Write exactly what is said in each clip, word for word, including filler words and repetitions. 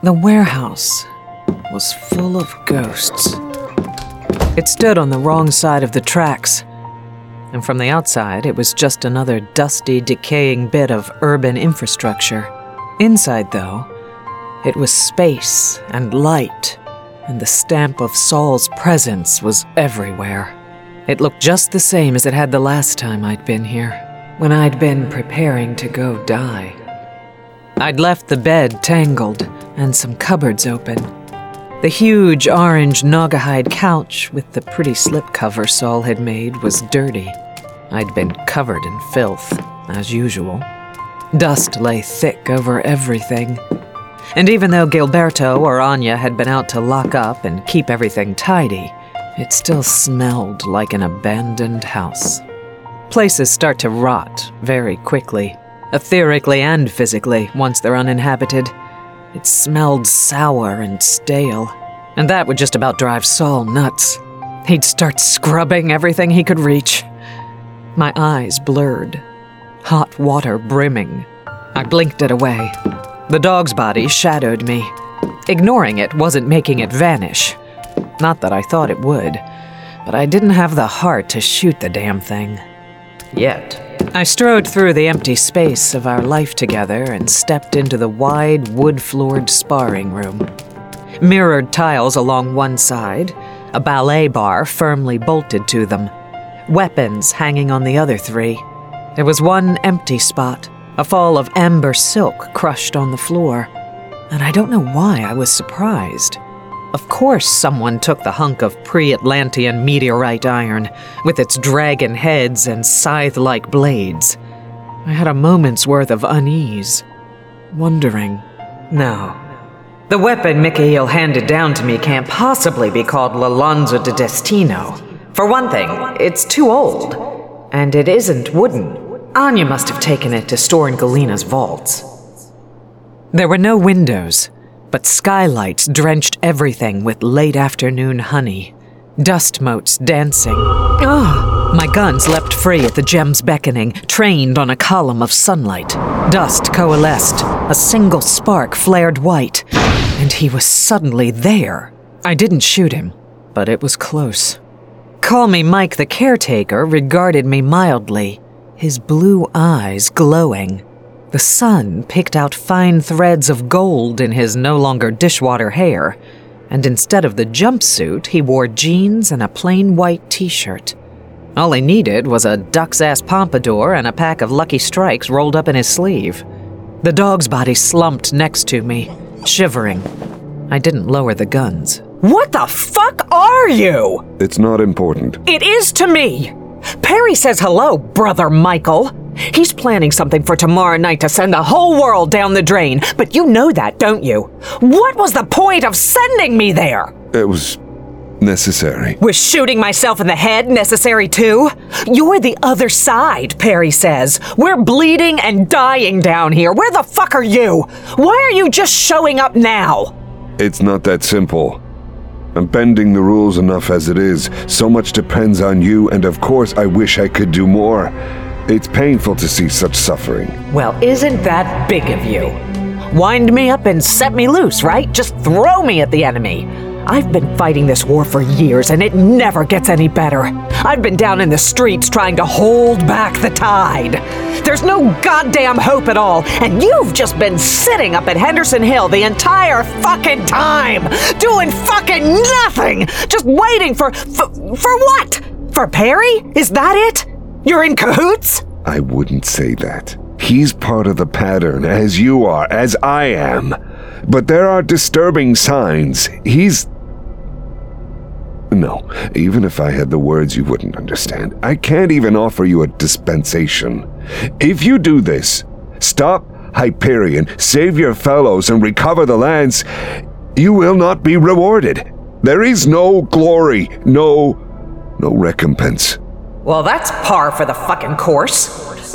The warehouse was full of ghosts. It stood on the wrong side of the tracks, and from the outside it was just another dusty, decaying bit of urban infrastructure. Inside, though, it was space and light, and the stamp of Saul's presence was everywhere. It looked just the same as it had the last time I'd been here, when I'd been preparing to go die. I'd left the bed tangled and some cupboards open. The huge orange Naugahyde couch with the pretty slipcover Saul had made was dirty. I'd been covered in filth, as usual. Dust lay thick over everything. And even though Gilberto or Anya had been out to lock up and keep everything tidy, it still smelled like an abandoned house. Places start to rot very quickly, etherically and physically, once they're uninhabited. It smelled sour and stale, and that would just about drive Saul nuts. He'd start scrubbing everything he could reach. My eyes blurred, hot water brimming. I blinked it away. The dog's body shadowed me. Ignoring it wasn't making it vanish. Not that I thought it would, but I didn't have the heart to shoot the damn thing. Yet. I strode through the empty space of our life together and stepped into the wide, wood-floored sparring room. Mirrored tiles along one side, a ballet bar firmly bolted to them, weapons hanging on the other three. There was one empty spot, a fall of amber silk crushed on the floor, and I don't know why I was surprised. Of course someone took the hunk of pre-Atlantean meteorite iron, with its dragon heads and scythe-like blades. I had a moment's worth of unease, wondering. No. The weapon Mikhail handed down to me can't possibly be called L'Alonzo de Destino. For one thing, it's too old, and it isn't wooden. Anya must have taken it to store in Galina's vaults. There were no windows, but skylights drenched everything with late afternoon honey, dust motes dancing. Ah! My guns leapt free at the gem's beckoning, trained on a column of sunlight. Dust coalesced, a single spark flared white, and he was suddenly there. I didn't shoot him, but it was close. Call Me Mike the caretaker regarded me mildly, his blue eyes glowing. The sun picked out fine threads of gold in his no longer dishwater hair, and instead of the jumpsuit, he wore jeans and a plain white t-shirt. All he needed was a duck's-ass pompadour and a pack of Lucky Strikes rolled up in his sleeve. The dog's body slumped next to me, shivering. I didn't lower the guns. What the fuck are you? It's not important. It is to me. Perry says hello, Brother Michael. He's planning something for tomorrow night to send the whole world down the drain, but you know that, don't you? What was the point of sending me there? It was necessary. Was shooting myself in the head necessary too? You're the other side, Perry says. We're bleeding and dying down here. Where the fuck are you? Why are you just showing up now? It's not that simple. I'm bending the rules enough as it is. So much depends on you, and of course I wish I could do more. It's painful to see such suffering. Well, isn't that big of you? Wind me up and set me loose, right? Just throw me at the enemy. I've been fighting this war for years, and it never gets any better. I've been down in the streets trying to hold back the tide. There's no goddamn hope at all, and you've just been sitting up at Henderson Hill the entire fucking time, doing fucking nothing, just waiting for, for, for what? For Perry? Is that it? You're in cahoots? I wouldn't say that. He's part of the pattern, as you are, as I am. But there are disturbing signs. He's... No, even if I had the words, you wouldn't understand. I can't even offer you a dispensation. If you do this, stop Hyperion, save your fellows, and recover the lands, you will not be rewarded. There is no glory, no... no recompense. Well, that's par for the fucking course.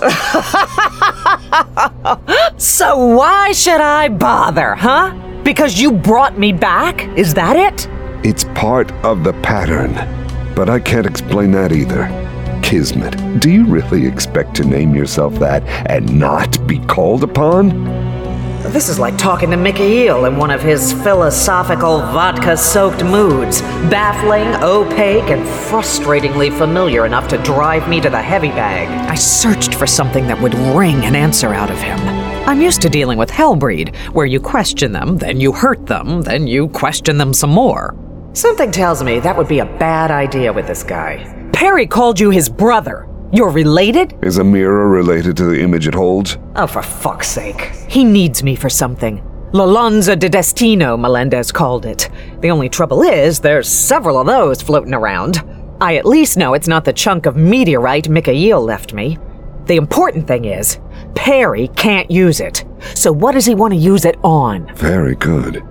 So why should I bother, huh? Because you brought me back? Is that it? It's part of the pattern, but I can't explain that either. Kismet, do you really expect to name yourself that and not be called upon? This is like talking to Mikhail in one of his philosophical vodka-soaked moods. Baffling, opaque, and frustratingly familiar enough to drive me to the heavy bag. I searched for something that would wring an answer out of him. I'm used to dealing with Hellbreed, where you question them, then you hurt them, then you question them some more. Something tells me that would be a bad idea with this guy. Perry called you his brother. You're related? Is a mirror related to the image it holds? Oh, for fuck's sake. He needs me for something. La Lanza de Destino, Melendez called it. The only trouble is, there's several of those floating around. I at least know it's not the chunk of meteorite Mikhail left me. The important thing is, Perry can't use it. So what does he want to use it on? Very good.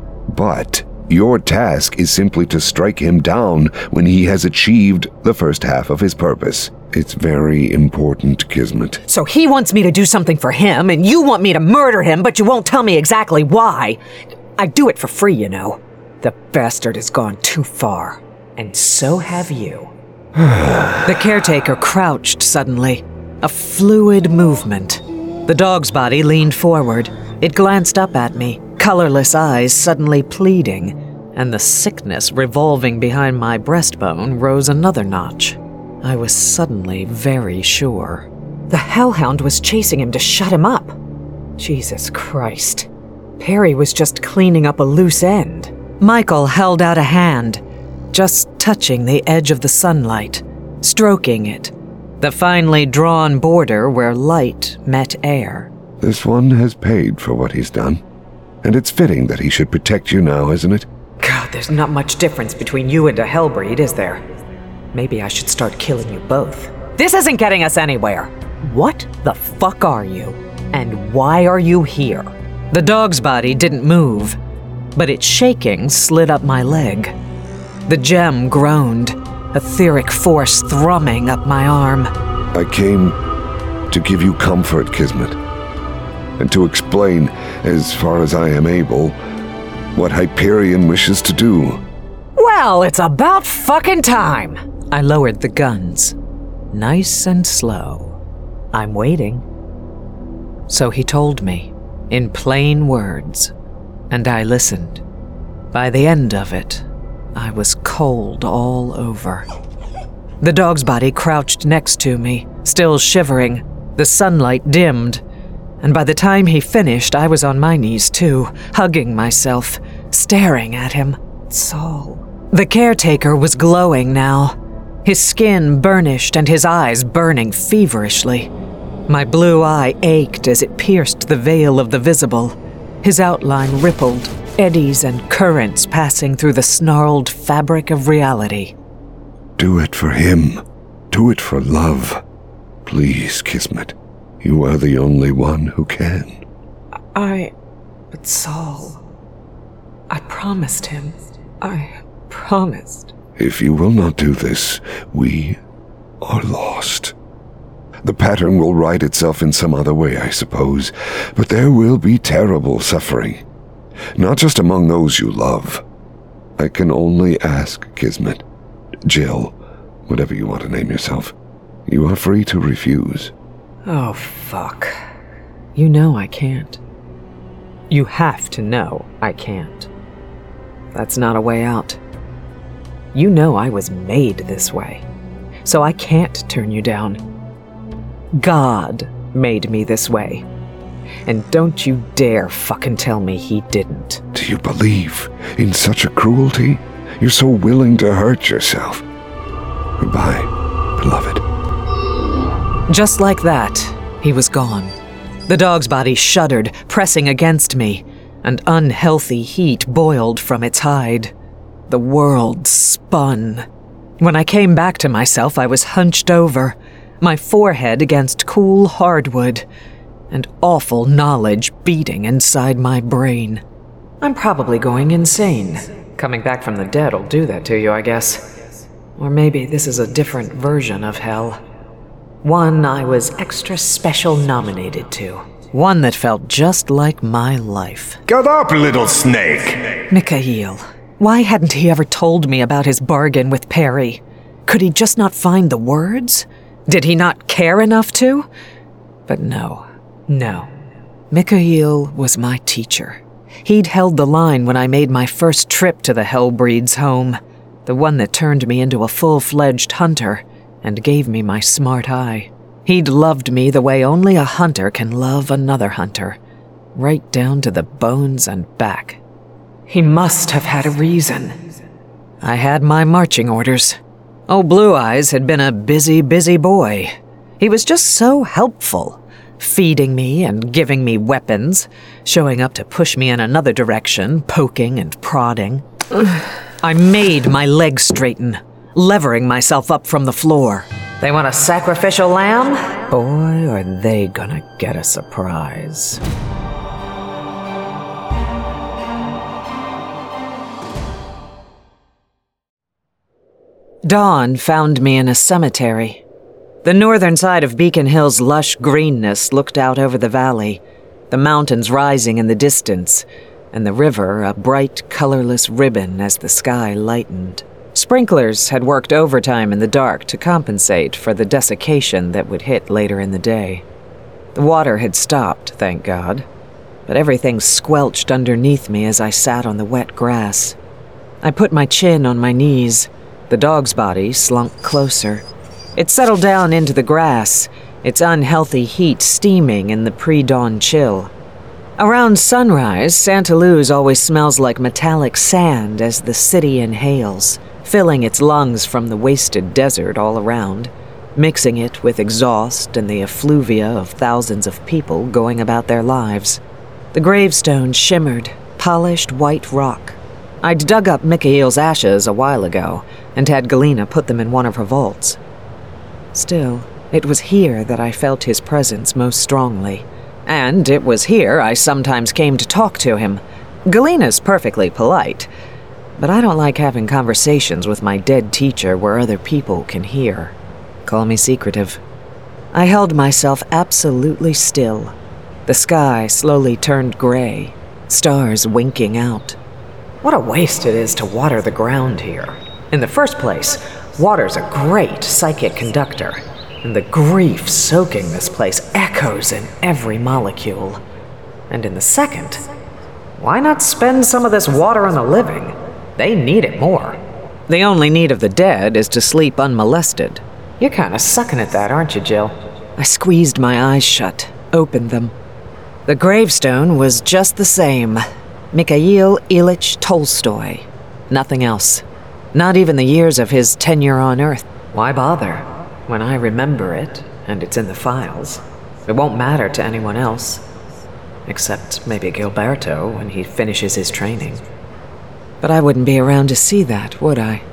But your task is simply to strike him down when he has achieved the first half of his purpose. It's very important, Kismet. So he wants me to do something for him, and you want me to murder him, but you won't tell me exactly why. I'd do it for free, you know. The bastard has gone too far. And so have you. The caretaker crouched suddenly. A fluid movement. The dog's body leaned forward. It glanced up at me, colorless eyes suddenly pleading, and the sickness revolving behind my breastbone rose another notch. I was suddenly very sure. The hellhound was chasing him to shut him up. Jesus Christ. Perry was just cleaning up a loose end. Michael held out a hand, just touching the edge of the sunlight, stroking it, the finely drawn border where light met air. This one has paid for what he's done, and it's fitting that he should protect you now, isn't it? God, there's not much difference between you and a Hellbreed, is there? Maybe I should start killing you both. This isn't getting us anywhere. What the fuck are you? And why are you here? The dog's body didn't move, but its shaking slid up my leg. The gem groaned, etheric force thrumming up my arm. I came to give you comfort, Kismet, and to explain, as far as I am able, what Hyperion wishes to do. Well, it's about fucking time. I lowered the guns, nice and slow. I'm waiting. So he told me, in plain words, and I listened. By the end of it, I was cold all over. The dog's body crouched next to me, still shivering. The sunlight dimmed, and by the time he finished, I was on my knees too, hugging myself, staring at him. Saul. The caretaker was glowing now, his skin burnished and his eyes burning feverishly. My blue eye ached as it pierced the veil of the visible. His outline rippled, eddies and currents passing through the snarled fabric of reality. Do it for him. Do it for love. Please, Kismet. You are the only one who can. I... But Saul... I promised him. I promised. If you will not do this, we are lost. The pattern will right itself in some other way, I suppose, but there will be terrible suffering. Not just among those you love. I can only ask, Kismet, Jill, whatever you want to name yourself. You are free to refuse. Oh, fuck. You know I can't. You have to know I can't. That's not a way out. You know I was made this way, so I can't turn you down. God made me this way, and don't you dare fucking tell me he didn't. Do you believe in such a cruelty? You're so willing to hurt yourself. Goodbye, beloved. Just like that, he was gone. The dog's body shuddered, pressing against me, and unhealthy heat boiled from its hide. The world spun. When I came back to myself, I was hunched over, my forehead against cool hardwood, and awful knowledge beating inside my brain. I'm probably going insane. Coming back from the dead will do that to you, I guess. Or maybe this is a different version of hell. One I was extra special nominated to. One that felt just like my life. Get up, little snake! Mikhail. Why hadn't he ever told me about his bargain with Perry? Could he just not find the words? Did he not care enough to? But no, no. Mikhail was my teacher. He'd held the line when I made my first trip to the Hellbreed's home, the one that turned me into a full-fledged hunter and gave me my smart eye. He'd loved me the way only a hunter can love another hunter, right down to the bones and back. He must have had a reason. I had my marching orders. Old Blue Eyes had been a busy, busy boy. He was just so helpful, feeding me and giving me weapons, showing up to push me in another direction, poking and prodding. I made my legs straighten, levering myself up from the floor. They want a sacrificial lamb? Boy, are they gonna get a surprise. Dawn found me in a cemetery. The northern side of Beacon Hill's lush greenness looked out over the valley, the mountains rising in the distance, and the river a bright, colorless ribbon as the sky lightened. Sprinklers had worked overtime in the dark to compensate for the desiccation that would hit later in the day. The water had stopped, thank God, but everything squelched underneath me as I sat on the wet grass. I put my chin on my knees. The dog's body slunk closer. It settled down into the grass, its unhealthy heat steaming in the pre-dawn chill. Around sunrise, Santa Luz always smells like metallic sand as the city inhales, filling its lungs from the wasted desert all around, mixing it with exhaust and the effluvia of thousands of people going about their lives. The gravestones shimmered, polished white rock. I'd dug up Mikhail's ashes a while ago and had Galina put them in one of her vaults. Still, it was here that I felt his presence most strongly. And it was here I sometimes came to talk to him. Galina's perfectly polite, but I don't like having conversations with my dead teacher where other people can hear. Call me secretive. I held myself absolutely still. The sky slowly turned gray, stars winking out. What a waste it is to water the ground here. In the first place, water's a great psychic conductor, and the grief soaking this place echoes in every molecule. And in the second, why not spend some of this water on the living? They need it more. The only need of the dead is to sleep unmolested. You're kinda sucking at that, aren't you, Jill? I squeezed my eyes shut, opened them. The gravestone was just the same. Mikhail Ilyich Tolstoy. Nothing else. Not even the years of his tenure on Earth. Why bother? When I remember it, and it's in the files, it won't matter to anyone else. Except maybe Gilberto when he finishes his training. But I wouldn't be around to see that, would I?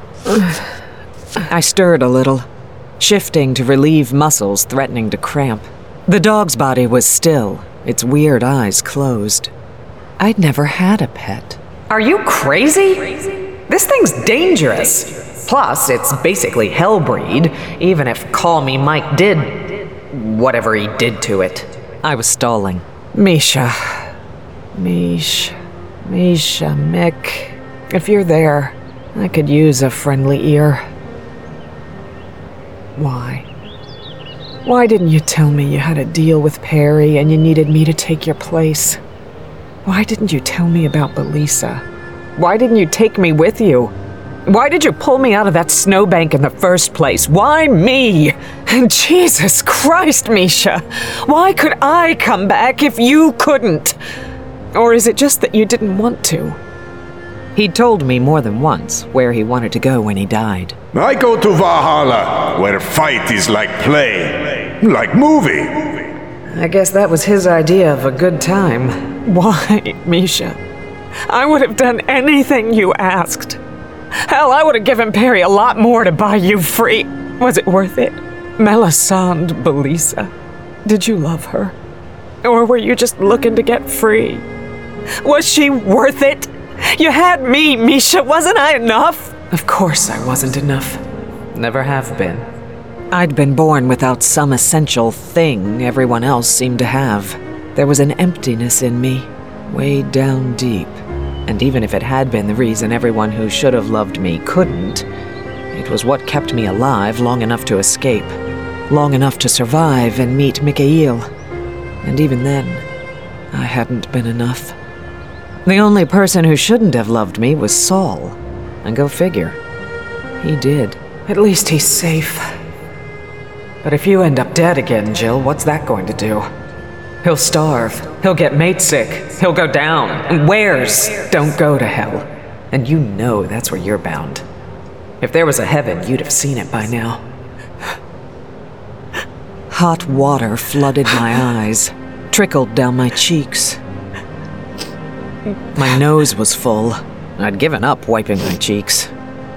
I stirred a little, shifting to relieve muscles threatening to cramp. The dog's body was still, its weird eyes closed. I'd never had a pet. Are you crazy? This thing's dangerous. Plus, it's basically Hellbreed, even if Call Me Mike did whatever he did to it. I was stalling. Misha. Mish. Misha, Mick. If you're there, I could use a friendly ear. Why? Why didn't you tell me you had a deal with Perry and you needed me to take your place? Why didn't you tell me about Belisa? Why didn't you take me with you? Why did you pull me out of that snowbank in the first place? Why me? Jesus Christ, Misha! Why could I come back if you couldn't? Or is it just that you didn't want to? He'd told me more than once where he wanted to go when he died. I go to Valhalla, where fight is like play, like movie. I guess that was his idea of a good time. Why, Misha? I would have done anything you asked. Hell, I would have given Perry a lot more to buy you free. Was it worth it? Melisande Belisa. Did you love her? Or were you just looking to get free? Was she worth it? You had me, Misha. Wasn't I enough? Of course I wasn't enough. Never have been. I'd been born without some essential thing everyone else seemed to have. There was an emptiness in me, way down deep. And even if it had been the reason everyone who should have loved me couldn't, it was what kept me alive long enough to escape, long enough to survive and meet Mikhail. And even then, I hadn't been enough. The only person who shouldn't have loved me was Saul. And go figure. He did. At least he's safe. But if you end up dead again, Jill, what's that going to do? He'll starve. He'll get mate sick. He'll go down. And Wares don't go to hell. And you know that's where you're bound. If there was a heaven, you'd have seen it by now. Hot water flooded my eyes, trickled down my cheeks. My nose was full. I'd given up wiping my cheeks.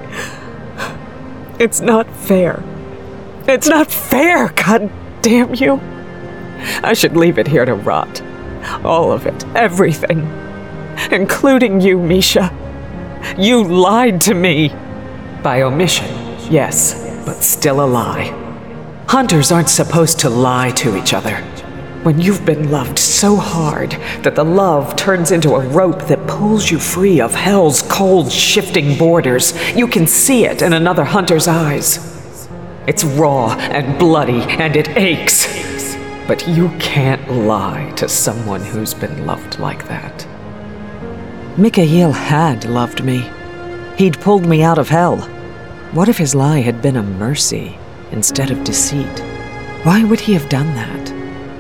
It's not fair. It's not fair, god damn you. I should leave it here to rot. All of it, everything. Including you, Misha. You lied to me. By omission, yes, but still a lie. Hunters aren't supposed to lie to each other. When you've been loved so hard that the love turns into a rope that pulls you free of hell's cold, shifting borders, you can see it in another hunter's eyes. It's raw and bloody and it aches. But you can't lie to someone who's been loved like that. Mikhail had loved me. He'd pulled me out of hell. What if his lie had been a mercy instead of deceit? Why would he have done that?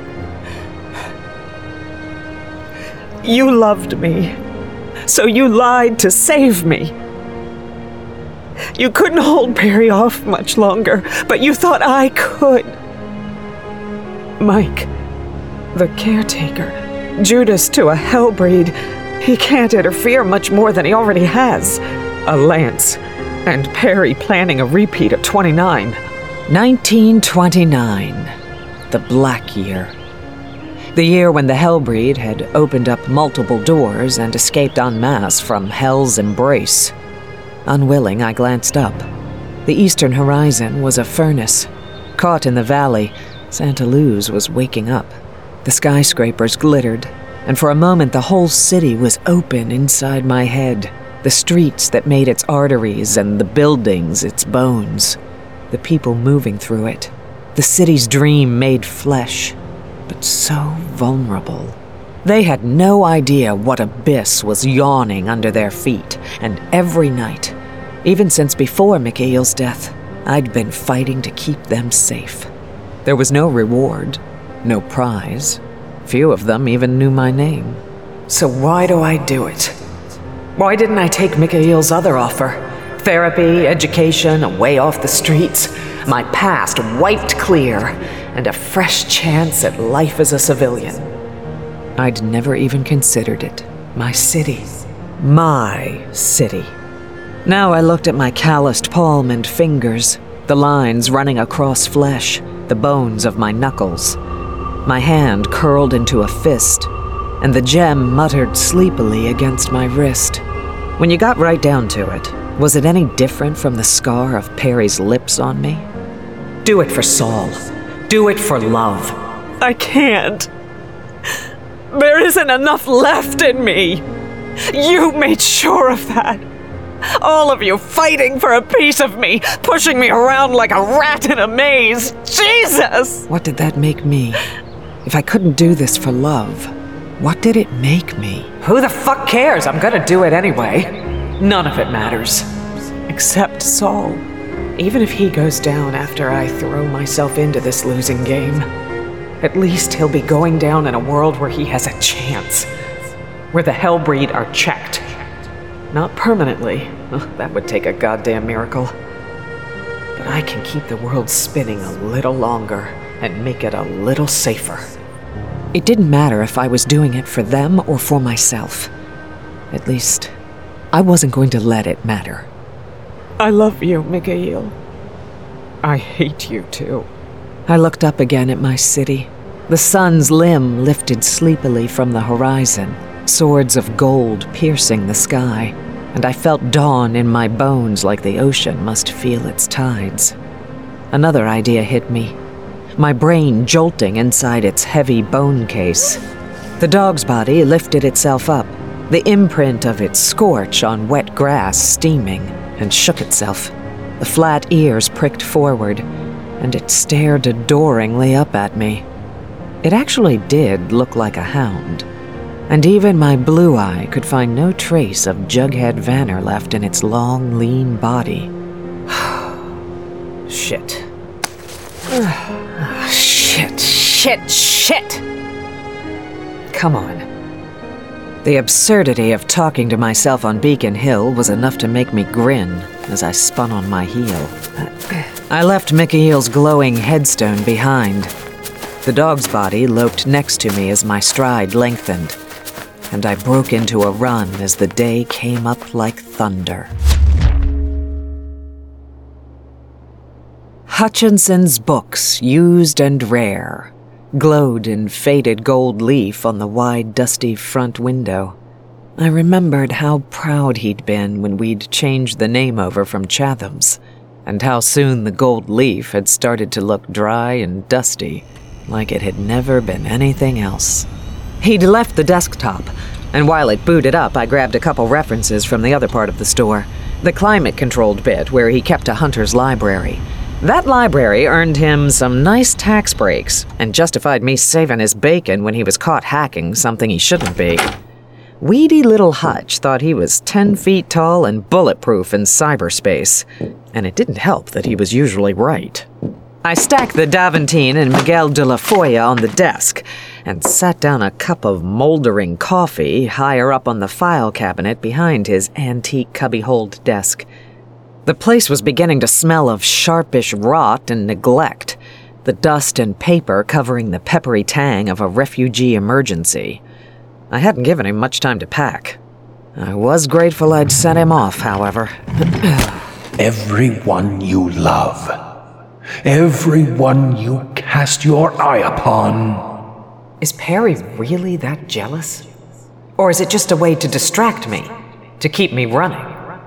You loved me, so you lied to save me. You couldn't hold Perry off much longer, but you thought I could. Mike, the caretaker, Judas to a hellbreed, he can't interfere much more than he already has. A lance, and Perry planning a repeat of twenty-nine. nineteen twenty-nine, the Black Year. The year when the Hellbreed had opened up multiple doors and escaped en masse from Hell's embrace. Unwilling, I glanced up. The eastern horizon was a furnace. Caught in the valley, Santa Luz was waking up. The skyscrapers glittered, and for a moment the whole city was open inside my head. The streets that made its arteries and the buildings its bones. The people moving through it. The city's dream made flesh. But so vulnerable. They had no idea what abyss was yawning under their feet, and every night, even since before Mikhail's death, I'd been fighting to keep them safe. There was no reward, no prize. Few of them even knew my name. So why do I do it? Why didn't I take Mikhail's other offer? Therapy, education, a way off the streets, my past wiped clear, and a fresh chance at life as a civilian. I'd never even considered it. My city. My city. Now I looked at my calloused palm and fingers, the lines running across flesh, the bones of my knuckles. My hand curled into a fist, and the gem muttered sleepily against my wrist. When you got right down to it, was it any different from the scar of Perry's lips on me? Do it for Saul. Do it for love. I can't. There isn't enough left in me. You made sure of that. All of you fighting for a piece of me, pushing me around like a rat in a maze. Jesus! What did that make me? If I couldn't do this for love, what did it make me? Who the fuck cares? I'm gonna do it anyway. None of it matters. Except Saul. Even if he goes down after I throw myself into this losing game, at least he'll be going down in a world where he has a chance. Where the Hellbreed are checked. Not permanently. That would take a goddamn miracle. But I can keep the world spinning a little longer and make it a little safer. It didn't matter if I was doing it for them or for myself. At least, I wasn't going to let it matter. I love you, Mikhail. I hate you too. I looked up again at my city. The sun's limb lifted sleepily from the horizon, swords of gold piercing the sky, and I felt dawn in my bones like the ocean must feel its tides. Another idea hit me, my brain jolting inside its heavy bone case. The dog's body lifted itself up, the imprint of its scorch on wet grass steaming, and shook itself. The flat ears pricked forward, and it stared adoringly up at me. It actually did look like a hound, and even my blue eye could find no trace of Jughead Vanner left in its long, lean body. Shit. Shit, shit, shit! Come on. The absurdity of talking to myself on Beacon Hill was enough to make me grin as I spun on my heel. I left Mikhail's glowing headstone behind. The dog's body loped next to me as my stride lengthened, and I broke into a run as the day came up like thunder. Hutchinson's books, used and rare, glowed in faded gold leaf on the wide, dusty front window. I remembered how proud he'd been when we'd changed the name over from Chatham's, and how soon the gold leaf had started to look dry and dusty, like it had never been anything else. He'd left the desktop, and while it booted up, I grabbed a couple references from the other part of the store, the climate-controlled bit where he kept a hunter's library. That library earned him some nice tax breaks and justified me saving his bacon when he was caught hacking something he shouldn't be. Weedy little Hutch thought he was ten feet tall and bulletproof in cyberspace, and it didn't help that he was usually right. I stacked the Daventine and Miguel de la Foya on the desk and sat down a cup of moldering coffee higher up on the file cabinet behind his antique cubby-holed desk. The place was beginning to smell of sharpish rot and neglect, the dust and paper covering the peppery tang of a refugee emergency. I hadn't given him much time to pack. I was grateful I'd sent him off, however. Everyone you love, everyone you cast your eye upon. Is Perry really that jealous? Or is it just a way to distract me, to keep me running?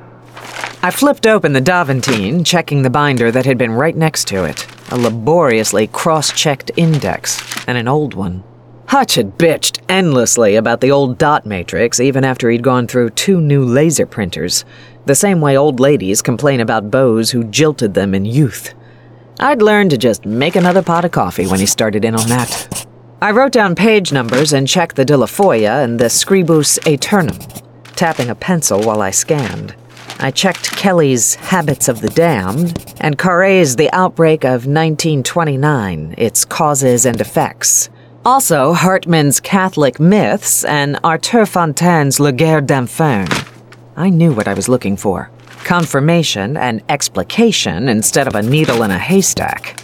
I flipped open the Daventine, checking the binder that had been right next to it, a laboriously cross-checked index, and an old one. Hutch had bitched endlessly about the old dot matrix even after he'd gone through two new laser printers, the same way old ladies complain about beaux who jilted them in youth. I'd learned to just make another pot of coffee when he started in on that. I wrote down page numbers and checked the De La Foya and the Scribus Aeternum, tapping a pencil while I scanned. I checked Kelly's Habits of the Damned and Carré's The Outbreak of nineteen twenty-nine, Its Causes and Effects. Also, Hartman's Catholic Myths and Arthur Fontaine's Le Guerre d'Enfer. I knew what I was looking for. Confirmation and explication instead of a needle in a haystack.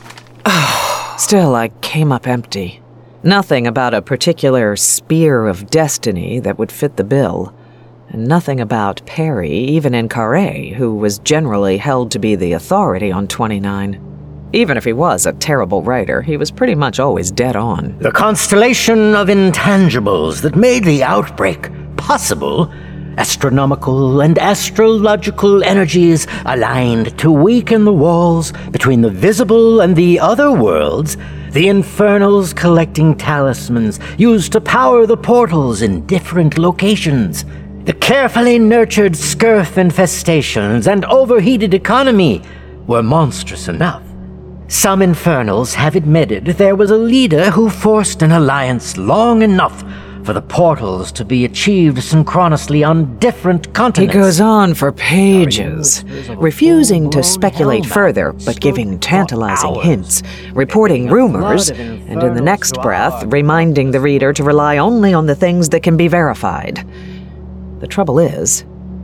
Still, I came up empty. Nothing about a particular spear of destiny that would fit the bill. And nothing about Perry, even in Carré, who was generally held to be the authority on twenty-nine. Even if he was a terrible writer, he was pretty much always dead on. The constellation of intangibles that made the outbreak possible, astronomical and astrological energies aligned to weaken the walls between the visible and the other worlds, the infernals collecting talismans used to power the portals in different locations. The carefully nurtured scurf infestations and overheated economy were monstrous enough. Some infernals have admitted there was a leader who forced an alliance long enough for the portals to be achieved synchronously on different continents. He goes on for pages, refusing to speculate further, but giving tantalizing hints, reporting rumors, and in the next breath, reminding the reader to rely only on the things that can be verified. The trouble is,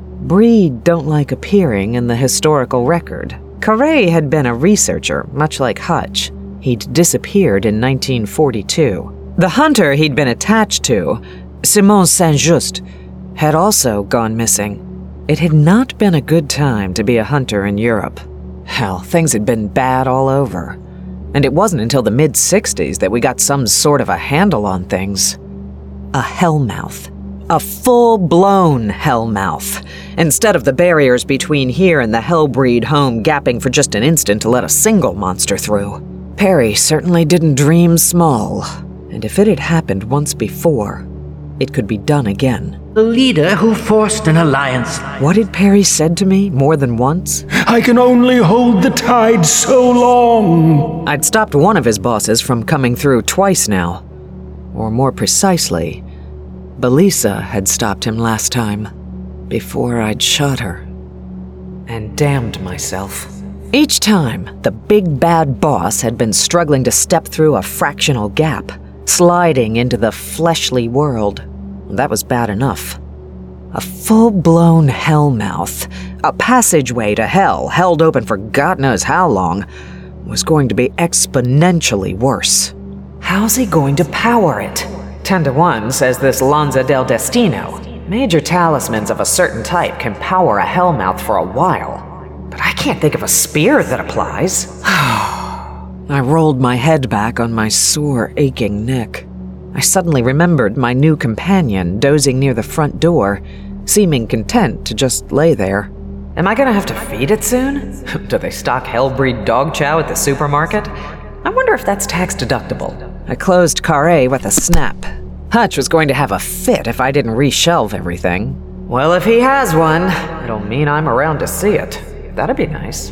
Breed don't like appearing in the historical record. Carré had been a researcher, much like Hutch. He'd disappeared in nineteen forty-two. The hunter he'd been attached to, Simon Saint-Just, had also gone missing. It had not been a good time to be a hunter in Europe. Hell, things had been bad all over. And it wasn't until the mid-sixties that we got some sort of a handle on things. A hellmouth. A full-blown hellmouth, instead of the barriers between here and the Hellbreed home gapping for just an instant to let a single monster through. Perry certainly didn't dream small, and if it had happened once before, it could be done again. The leader who forced an alliance. What had Perry said to me more than once? I can only hold the tide so long. I'd stopped one of his bosses from coming through twice now. Or more precisely, Belisa had stopped him last time, before I'd shot her, and damned myself. Each time, the big bad boss had been struggling to step through a fractional gap, sliding into the fleshly world. That was bad enough. A full-blown hellmouth, a passageway to hell held open for God knows how long, was going to be exponentially worse. How's he going to power it? Ten to one says this Lanza del Destino. Major talismans of a certain type can power a hellmouth for a while, but I can't think of a spear that applies. I rolled my head back on my sore, aching neck. I suddenly remembered my new companion dozing near the front door, seeming content to just lay there. Am I gonna have to feed it soon? Do they stock Hellbreed dog chow at the supermarket? I wonder if that's tax deductible. I closed Carré with a snap. Hutch was going to have a fit if I didn't reshelve everything. Well, if he has one, it'll mean I'm around to see it. That'd be nice.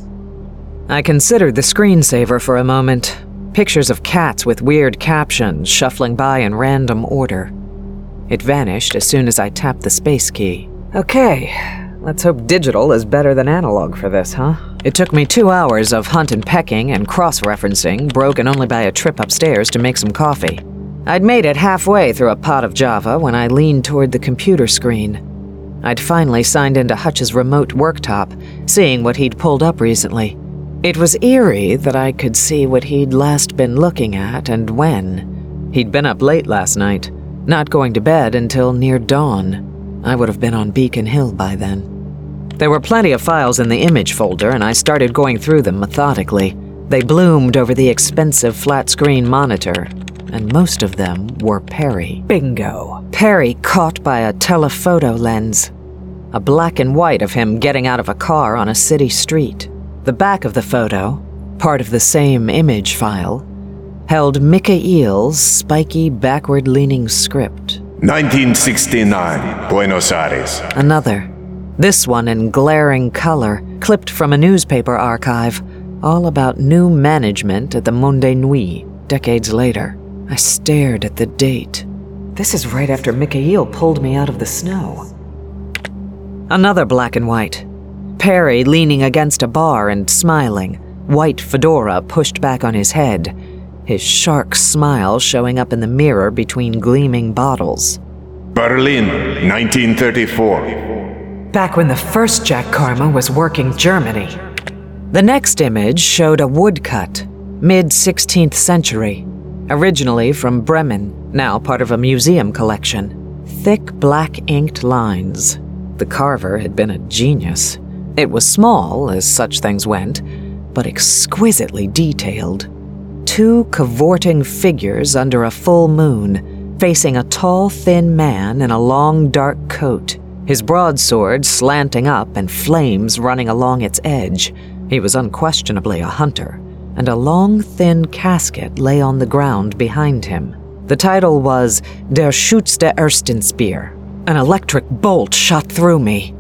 I considered the screensaver for a moment. Pictures of cats with weird captions shuffling by in random order. It vanished as soon as I tapped the space key. Okay, let's hope digital is better than analog for this, huh? It took me two hours of hunt and pecking and cross-referencing, broken only by a trip upstairs to make some coffee. I'd made it halfway through a pot of Java when I leaned toward the computer screen. I'd finally signed into Hutch's remote worktop, seeing what he'd pulled up recently. It was eerie that I could see what he'd last been looking at and when. He'd been up late last night, not going to bed until near dawn. I would have been on Beacon Hill by then. There were plenty of files in the image folder, and I started going through them methodically. They bloomed over the expensive flat-screen monitor, and most of them were Perry. Bingo. Perry caught by a telephoto lens. A black and white of him getting out of a car on a city street. The back of the photo, part of the same image file, held Mikhail's spiky, backward-leaning script. nineteen sixty-nine, Buenos Aires. Another. This one in glaring color, clipped from a newspaper archive, all about new management at the Monde Nuit, decades later. I stared at the date. This is right after Mikhail pulled me out of the snow. Another black and white. Perry leaning against a bar and smiling, white fedora pushed back on his head, his shark smile showing up in the mirror between gleaming bottles. Berlin, nineteen thirty-four. Back when the first Jack Karma was working Germany. The next image showed a woodcut, mid-sixteenth century. Originally from Bremen, now part of a museum collection. Thick black inked lines. The carver had been a genius. It was small, as such things went, but exquisitely detailed. Two cavorting figures under a full moon, facing a tall, thin man in a long, dark coat, his broadsword slanting up and flames running along its edge. He was unquestionably a hunter, and a long, thin casket lay on the ground behind him. The title was Der Schutz der Ersten Speer. An electric bolt shot through me.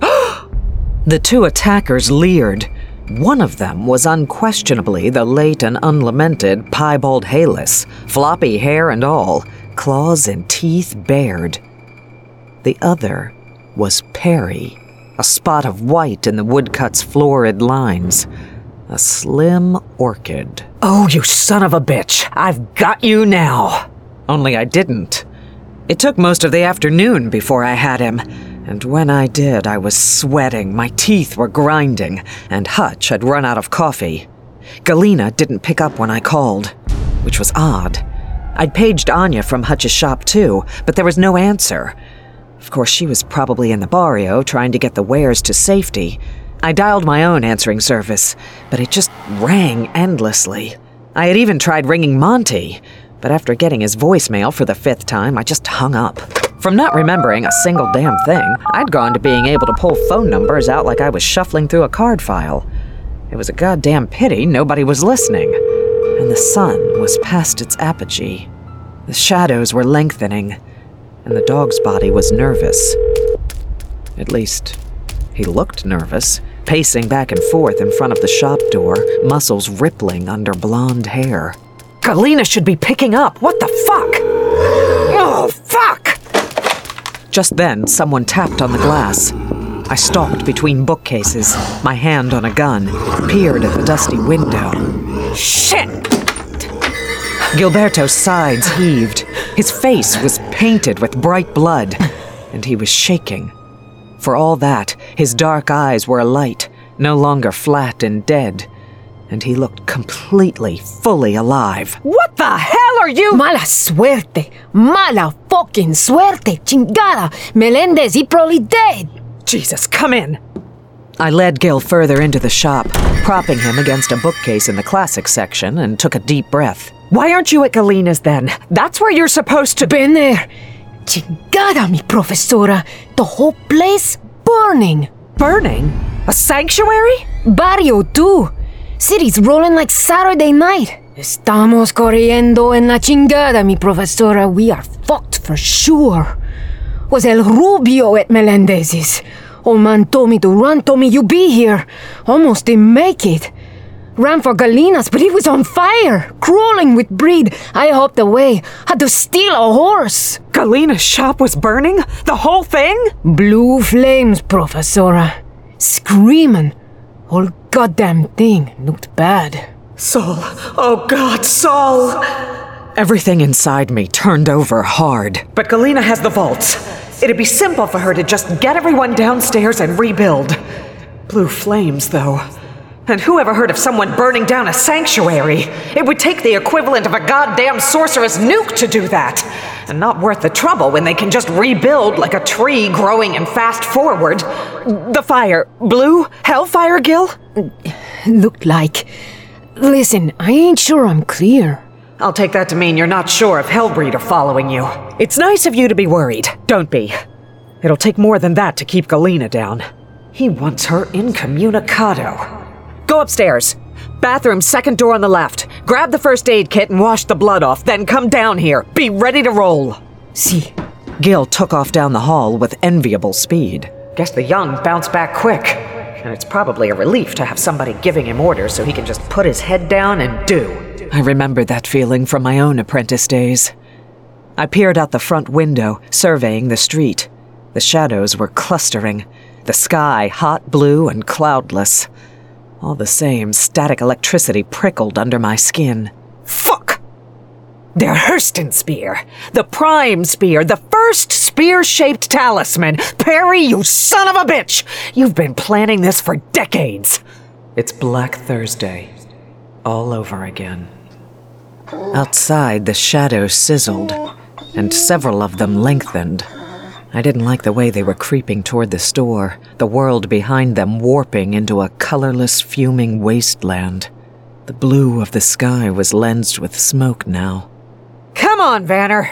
The two attackers leered. One of them was unquestionably the late and unlamented Piebald Halis, floppy hair and all, claws and teeth bared. The other was Perry, a spot of white in the woodcut's florid lines. A slim orchid. Oh, you son of a bitch! I've got you now! Only I didn't. It took most of the afternoon before I had him, and when I did, I was sweating, my teeth were grinding, and Hutch had run out of coffee. Galina didn't pick up when I called, which was odd. I'd paged Anya from Hutch's shop too, but there was no answer. Of course, she was probably in the barrio trying to get the wares to safety. I dialed my own answering service, but it just rang endlessly. I had even tried ringing Monty, but after getting his voicemail for the fifth time, I just hung up. From not remembering a single damn thing, I'd gone to being able to pull phone numbers out like I was shuffling through a card file. It was a goddamn pity nobody was listening, and the sun was past its apogee. The shadows were lengthening, and the dog's body was nervous. At least, he looked nervous, pacing back and forth in front of the shop door, muscles rippling under blonde hair. Galina should be picking up. What the fuck? Oh, fuck! Just then, someone tapped on the glass. I stalked between bookcases, my hand on a gun, peered at the dusty window. Shit! Gilberto's sides heaved. His face was painted with bright blood, and he was shaking. For all that, his dark eyes were alight, no longer flat and dead, and he looked completely, fully alive. What the hell are you? Mala suerte. Mala fucking suerte. Chingada. Melendez, he probably dead. Jesus, come in! I led Gil further into the shop, propping him against a bookcase in the classics section, and took a deep breath. Why aren't you at Galina's then? That's where you're supposed to be. Been there. Chingada, mi profesora. The whole place burning. Burning? A sanctuary? Barrio, too. City's rolling like Saturday night. Estamos corriendo en la chingada, mi profesora. We are fucked for sure. Was El Rubio at Melendez's. Old man told me to run, told me you be here. Almost didn't make it. Ran for Galina's, but he was on fire, crawling with bleed. I hopped away, had to steal a horse. Galina's shop was burning? The whole thing? Blue flames, profesora. Screaming. Whole goddamn thing looked bad. Saul. Oh God, Saul. Everything inside me turned over hard. But Galina has the vaults. It'd be simple for her to just get everyone downstairs and rebuild. Blue flames, though. And who ever heard of someone burning down a sanctuary? It would take the equivalent of a goddamn sorceress nuke to do that. And not worth the trouble when they can just rebuild like a tree growing and fast forward. The fire. Blue? Hellfire, Gil? Looked like. Listen, I ain't sure I'm clear. I'll take that to mean you're not sure if Hellbreed are following you. It's nice of you to be worried. Don't be. It'll take more than that to keep Galina down. He wants her incommunicado. Go upstairs. Bathroom, second door on the left. Grab the first aid kit and wash the blood off, then come down here. Be ready to roll. See. Gil took off down the hall with enviable speed. Guess the young bounce back quick. And it's probably a relief to have somebody giving him orders so he can just put his head down and do. I remembered that feeling from my own apprentice days. I peered out the front window, surveying the street. The shadows were clustering, the sky hot blue and cloudless. All the same, static electricity prickled under my skin. Fuck! Their Hurston spear! The prime spear! The first spear-shaped talisman! Perry, you son of a bitch! You've been planning this for decades! It's Black Thursday. All over again. Outside, the shadows sizzled, and several of them lengthened. I didn't like the way they were creeping toward the store, the world behind them warping into a colorless, fuming wasteland. The blue of the sky was lensed with smoke now. Come on, Vanner!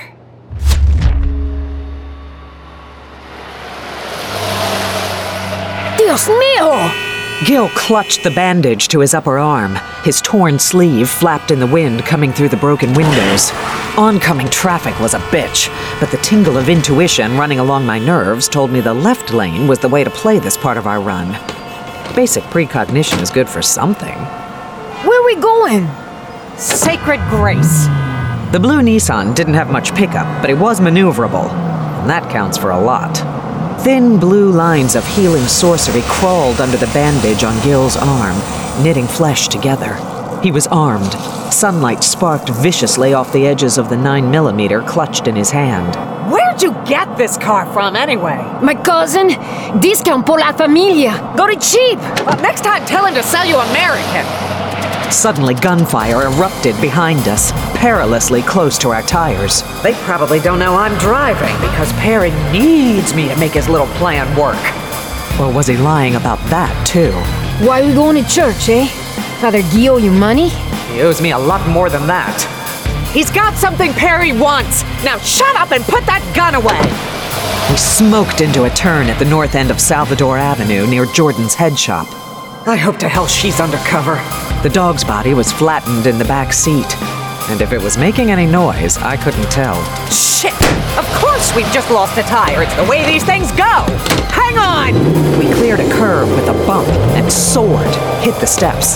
Dios mío! Gil clutched the bandage to his upper arm. His torn sleeve flapped in the wind coming through the broken windows. Oncoming traffic was a bitch, but the tingle of intuition running along my nerves told me the left lane was the way to play this part of our run. Basic precognition is good for something. Where are we going? Sacred Grace. The blue Nissan didn't have much pickup, but it was maneuverable, and that counts for a lot. Thin blue lines of healing sorcery crawled under the bandage on Gil's arm, knitting flesh together. He was armed. Sunlight sparked viciously off the edges of the nine millimeter clutched in his hand. Where'd you get this car from, anyway? My cousin, discount por la familia. Got it cheap. Well, next time, tell him to sell you American. Suddenly, gunfire erupted behind us, perilously close to our tires. They probably don't know I'm driving because Perry needs me to make his little plan work. Or was he lying about that, too? Why we going to church, eh? Father Guy owe you money? He owes me a lot more than that. He's got something Perry wants. Now shut up and put that gun away. We smoked into a turn at the north end of Salvador Avenue near Jordan's head shop. I hope to hell she's undercover. The dog's body was flattened in the back seat, and if it was making any noise, I couldn't tell. Shit! Of course we've just lost a tire. It's the way these things go. Hang on! We cleared a curb with a bump and soared, hit the steps.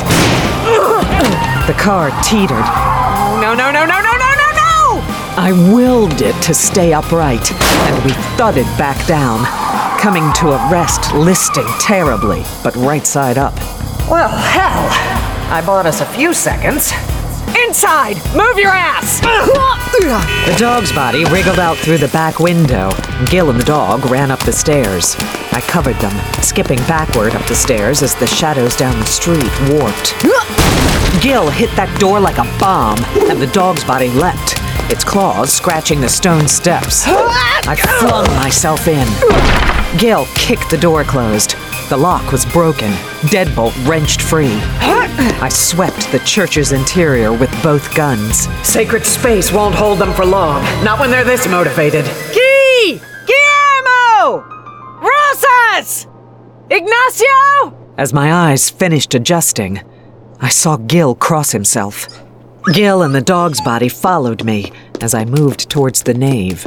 The car teetered. No, no, no, no, no, no, no, no! I willed it to stay upright, and we thudded back down, coming to a rest, listing terribly, but right side up. Well, hell, I bought us a few seconds. Inside! Move your ass! The dog's body wriggled out through the back window. Gil and the dog ran up the stairs. I covered them, skipping backward up the stairs as the shadows down the street warped. Gil hit that door like a bomb, and the dog's body leapt, its claws scratching the stone steps. I flung myself in. Gil kicked the door closed. The lock was broken, deadbolt wrenched free. I swept the church's interior with both guns. Sacred space won't hold them for long, not when they're this motivated. Guy! Guillermo! Rosas! Ignacio! As my eyes finished adjusting, I saw Gil cross himself. Gil and the dog's body followed me as I moved towards the nave.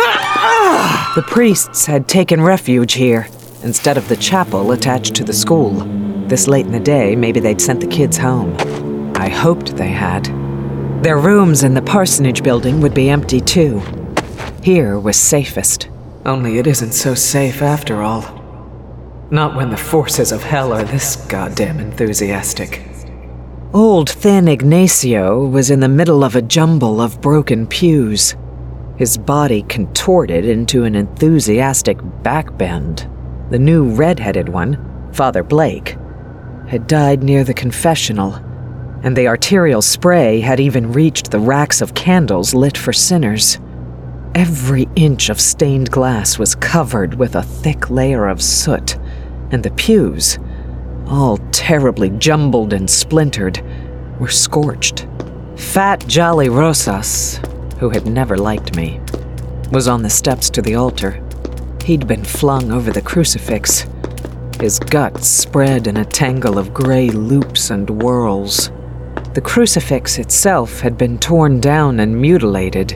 The priests had taken refuge here, instead of the chapel attached to the school. This late in the day, maybe they'd sent the kids home. I hoped they had. Their rooms in the parsonage building would be empty too. Here was safest. Only it isn't so safe after all. Not when the forces of hell are this goddamn enthusiastic. Old thin Ignacio was in the middle of a jumble of broken pews, his body contorted into an enthusiastic backbend. The new red-headed one, Father Blake, had died near the confessional, and the arterial spray had even reached the racks of candles lit for sinners. Every inch of stained glass was covered with a thick layer of soot, and the pews, all terribly jumbled and splintered, were scorched. Fat Jolly Rosas, who had never liked me, was on the steps to the altar. He'd been flung over the crucifix, his guts spread in a tangle of gray loops and whorls. The crucifix itself had been torn down and mutilated,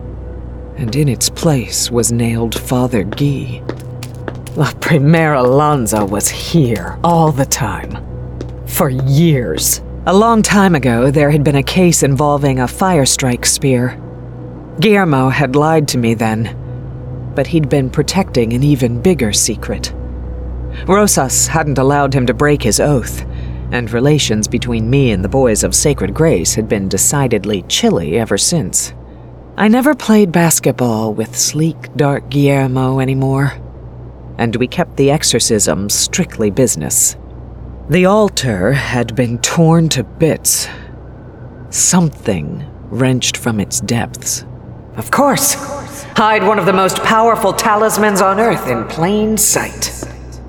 and in its place was nailed Father Guy. La Primera Lanza was here all the time. For years. A long time ago, there had been a case involving a fire strike spear. Guillermo had lied to me then, but he'd been protecting an even bigger secret. Rosas hadn't allowed him to break his oath, and relations between me and the boys of Sacred Grace had been decidedly chilly ever since. I never played basketball with sleek, dark Guillermo anymore, and we kept the exorcism strictly business. The altar had been torn to bits, something wrenched from its depths. Of course, hide one of the most powerful talismans on Earth in plain sight.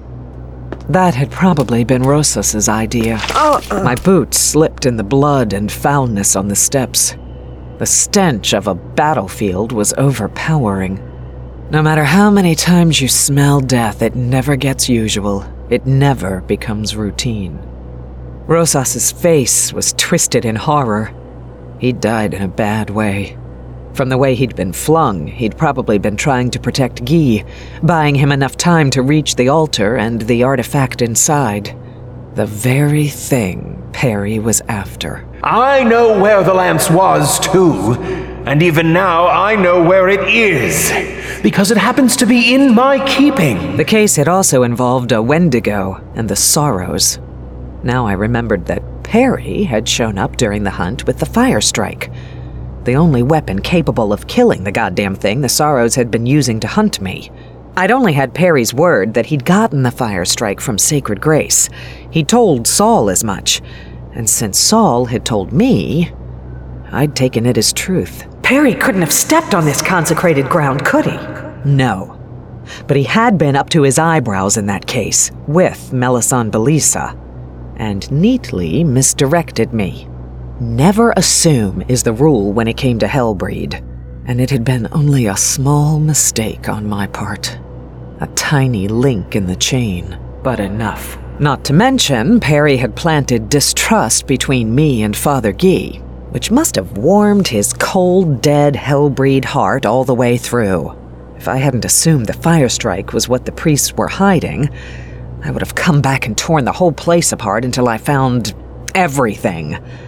That had probably been Rosas's idea. My boots slipped in the blood and foulness on the steps. The stench of a battlefield was overpowering. No matter how many times you smell death, it never gets usual. It never becomes routine. Rosas's face was twisted in horror. He'd died in a bad way. From the way he'd been flung, he'd probably been trying to protect Guy, buying him enough time to reach the altar and the artifact inside. The very thing Perry was after. I know where the lance was, too. And even now, I know where it is. Because it happens to be in my keeping. The case had also involved a Wendigo and the Sorrows. Now I remembered that Perry had shown up during the hunt with the fire strike. The only weapon capable of killing the goddamn thing the Sorrows had been using to hunt me. I'd only had Perry's word that he'd gotten the fire strike from Sacred Grace. He'd told Saul as much. And since Saul had told me, I'd taken it as truth. Perry couldn't have stepped on this consecrated ground, could he? No. But he had been up to his eyebrows in that case, with Melisande Belisa, and neatly misdirected me. Never assume is the rule when it came to Hellbreed, and it had been only a small mistake on my part. A tiny link in the chain, but enough. Not to mention, Perry had planted distrust between me and Father Guy, which must have warmed his cold, dead Hellbreed heart all the way through. If I hadn't assumed the fire strike was what the priests were hiding, I would have come back and torn the whole place apart until I found everything.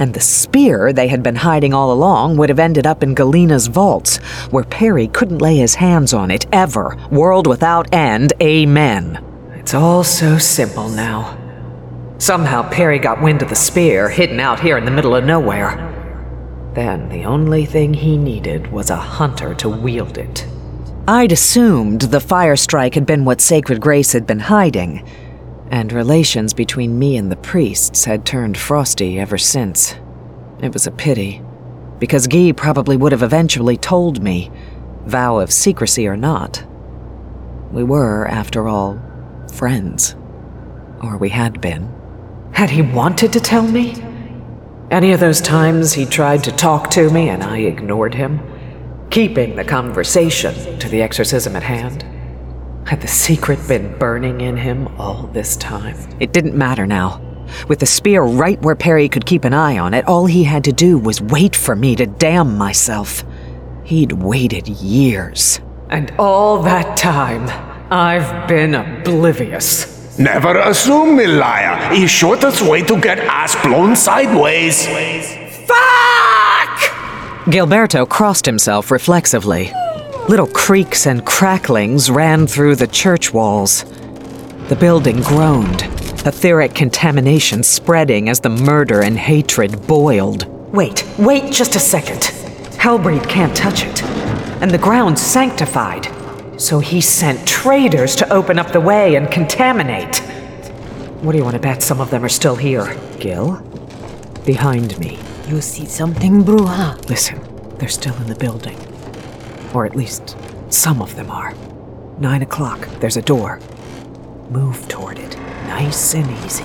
And the spear they had been hiding all along would have ended up in Galena's vaults, where Perry couldn't lay his hands on it ever. World without end, amen. It's all so simple now. Somehow Perry got wind of the spear, hidden out here in the middle of nowhere. Then the only thing he needed was a hunter to wield it. I'd assumed the fire strike had been what Sacred Grace had been hiding, and relations between me and the priests had turned frosty ever since. It was a pity, because Guy probably would have eventually told me, vow of secrecy or not. We were, after all, friends. Or we had been. Had he wanted to tell me? Any of those times he tried to talk to me and I ignored him, keeping the conversation to the exorcism at hand? Had the secret been burning in him all this time? It didn't matter now. With the spear right where Perry could keep an eye on it, all he had to do was wait for me to damn myself. He'd waited years. And all that time, I've been oblivious. Never assume, Elia. It's shortest way to get ass blown sideways. Fuck! Gilberto crossed himself reflexively. Little creaks and cracklings ran through the church walls. The building groaned, etheric contamination spreading as the murder and hatred boiled. Wait, wait just a second. Hellbreed can't touch it. And the ground's sanctified. So he sent traders to open up the way and contaminate. What do you want to bet some of them are still here? Gil? Behind me. You see something, Bruja? Listen, they're still in the building. Or at least, some of them are. Nine o'clock, there's a door. Move toward it, nice and easy.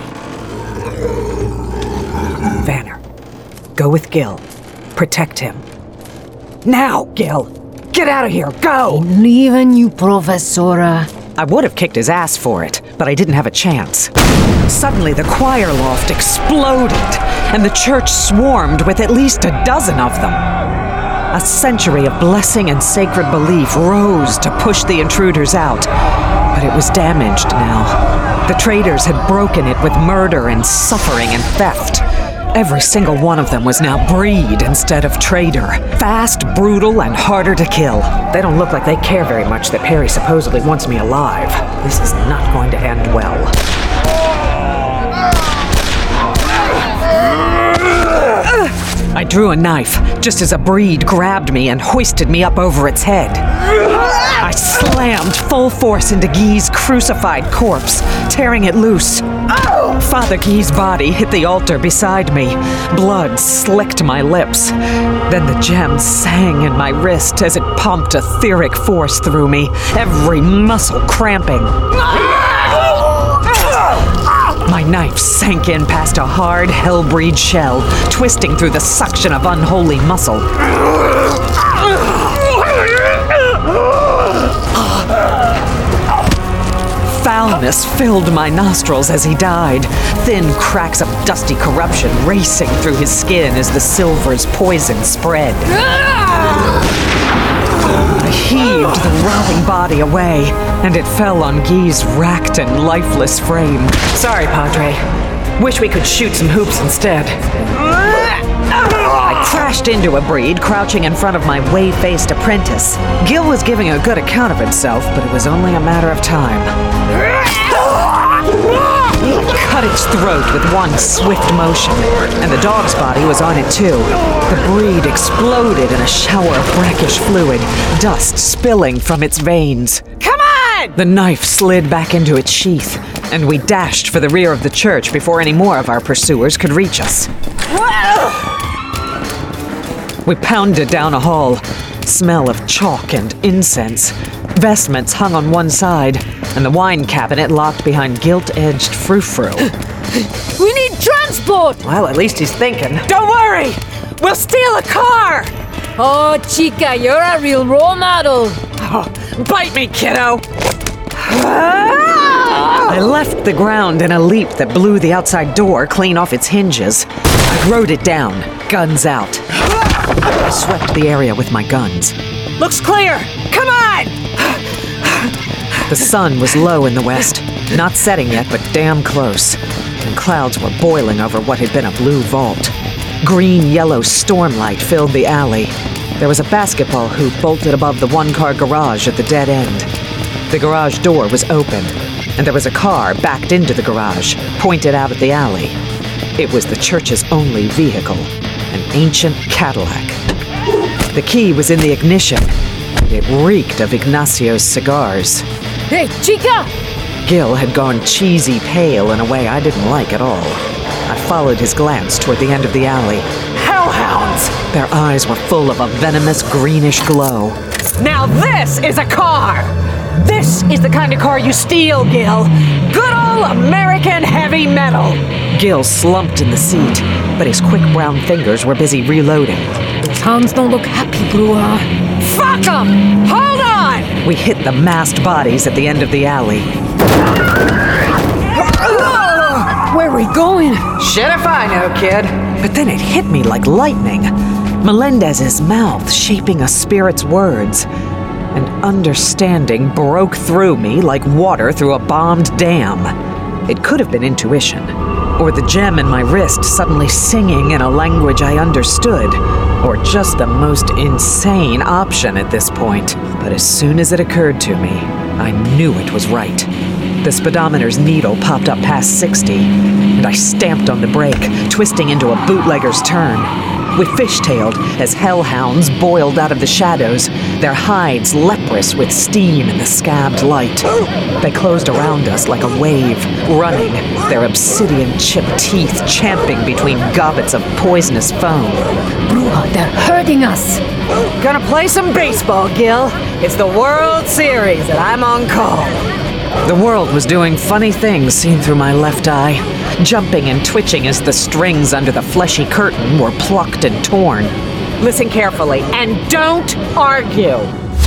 Vanner, go with Gil. Protect him. Now, Gil! Get out of here, go! I'm leaving you, Professora. I would have kicked his ass for it, but I didn't have a chance. Suddenly, the choir loft exploded, and the church swarmed with at least a dozen of them. A century of blessing and sacred belief rose to push the intruders out, but it was damaged now. The traders had broken it with murder and suffering and theft. Every single one of them was now breed instead of trader. Fast, brutal, and harder to kill. They don't look like they care very much that Perry supposedly wants me alive. This is not going to end well. I drew a knife, just as a breed grabbed me and hoisted me up over its head. I slammed full force into Guy's crucified corpse, tearing it loose. Father Guy's body hit the altar beside me. Blood slicked my lips. Then the gem sang in my wrist as it pumped etheric force through me, every muscle cramping. My knife sank in past a hard Hellbreed shell, twisting through the suction of unholy muscle. Foulness filled my nostrils as he died, thin cracks of dusty corruption racing through his skin as the silver's poison spread. I heaved the rotting body away, and it fell on Guy's racked and lifeless frame. Sorry, Padre. Wish we could shoot some hoops instead. I crashed into a breed crouching in front of my whey-faced apprentice. Gil was giving a good account of himself, but it was only a matter of time. Cut its throat with one swift motion, and the dog's body was on it too. The breed exploded in a shower of brackish fluid, dust spilling from its veins. Come on! The knife slid back into its sheath, and we dashed for the rear of the church before any more of our pursuers could reach us. We pounded down a hall, smell of chalk and incense. Vestments hung on one side, and the wine cabinet locked behind gilt-edged frou-frou. We need transport! Well, at least he's thinking. Don't worry! We'll steal a car! Oh, chica, you're a real role model. Oh, bite me, kiddo! I left the ground in a leap that blew the outside door clean off its hinges. I rode it down, guns out. I swept the area with my guns. Looks clear! Come on! The sun was low in the west, not setting yet, but damn close, and clouds were boiling over what had been a blue vault. Green-yellow stormlight filled the alley. There was a basketball hoop bolted above the one-car garage at the dead end. The garage door was open, and there was a car backed into the garage, pointed out at the alley. It was the church's only vehicle, an ancient Cadillac. The key was in the ignition, and it reeked of Ignacio's cigars. Hey, chica! Gil had gone cheesy pale in a way I didn't like at all. I followed his glance toward the end of the alley. Hellhounds! Their eyes were full of a venomous greenish glow. Now this is a car! This is the kind of car you steal, Gil. Good old American heavy metal. Gil slumped in the seat, but his quick brown fingers were busy reloading. Those hounds don't look happy, Brua. Fuck 'em! Hold on! We hit the massed bodies at the end of the alley. Where are we going? Shit if I know, kid. But then it hit me like lightning. Melendez's mouth shaping a spirit's words. And understanding broke through me like water through a bombed dam. It could have been intuition, or the gem in my wrist suddenly singing in a language I understood, or just the most insane option at this point. But as soon as it occurred to me, I knew it was right. The speedometer's needle popped up past sixty, and I stamped on the brake, twisting into a bootlegger's turn. We fishtailed as hellhounds boiled out of the shadows, their hides leprous with steam in the scabbed light. They closed around us like a wave, running, their obsidian-chipped teeth champing between gobbets of poisonous foam. Brua, they're hurting us. Gonna play some baseball, Gil. It's the World Series, and I'm on call. The world was doing funny things seen through my left eye, jumping and twitching as the strings under the fleshy curtain were plucked and torn. Listen carefully, and don't argue!